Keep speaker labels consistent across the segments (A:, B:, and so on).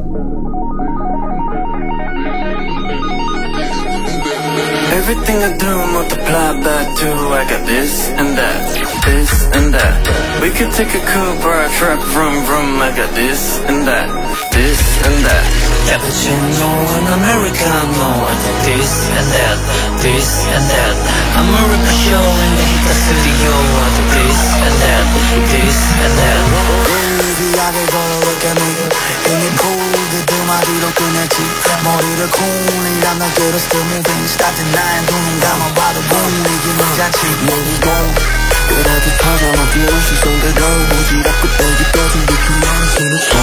A: Everything I do multiply by two. I got this and that, this and that. We could take a coupe or a truck, vroom vroom. I got this and that, this and that. Cappuccino and Americano. I got this and that, this and that. I'm a ripper show in the Hita studio. I got this and that, this and that.
B: Baby, look at me. Ain't it cool? 두 마디로 끝냈지. 머리를 쿵이란 날개로 still moving. Stop denying 눈은 감아봐도 분위기는 잔치. Here we go. 그래도 터져만 비는 시선대로 오지랖 끝대기 떠진 느낌 안에 손을 쳐.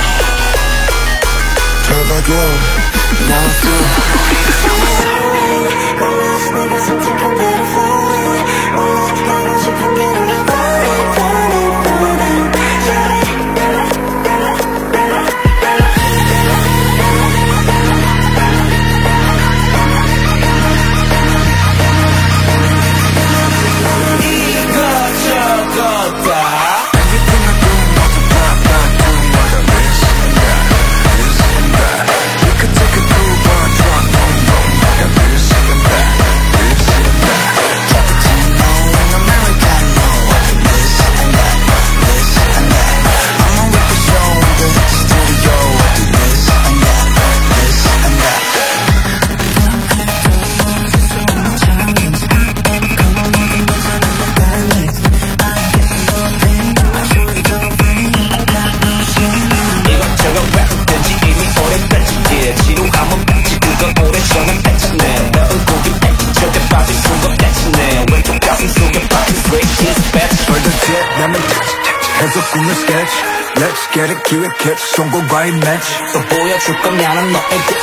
B: 잡아줘. Now I feel. 내가 선택한 대로 fly. 가고 싶은 길을 Let's get it 기획해 송곡과의 match 또 보여줄 거면은 너에게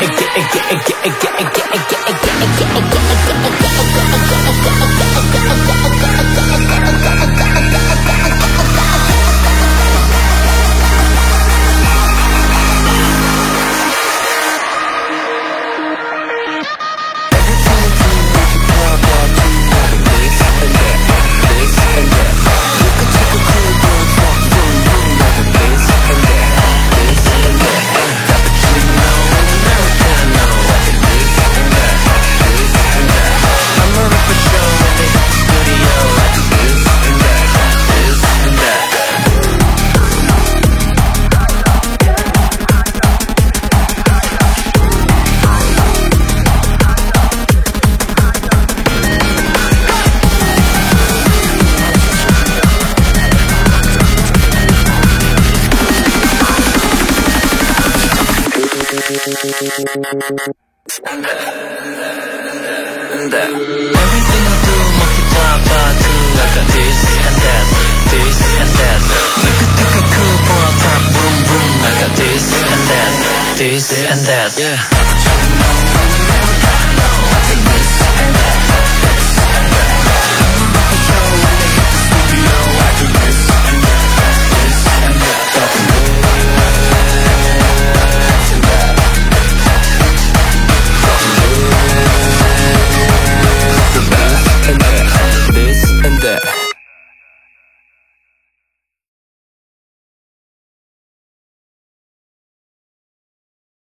A: Everything I do multiply by two. I got this and that, this and that. We could take a coupe or a truck, boom boom. I got this and that, this and that. Yeah.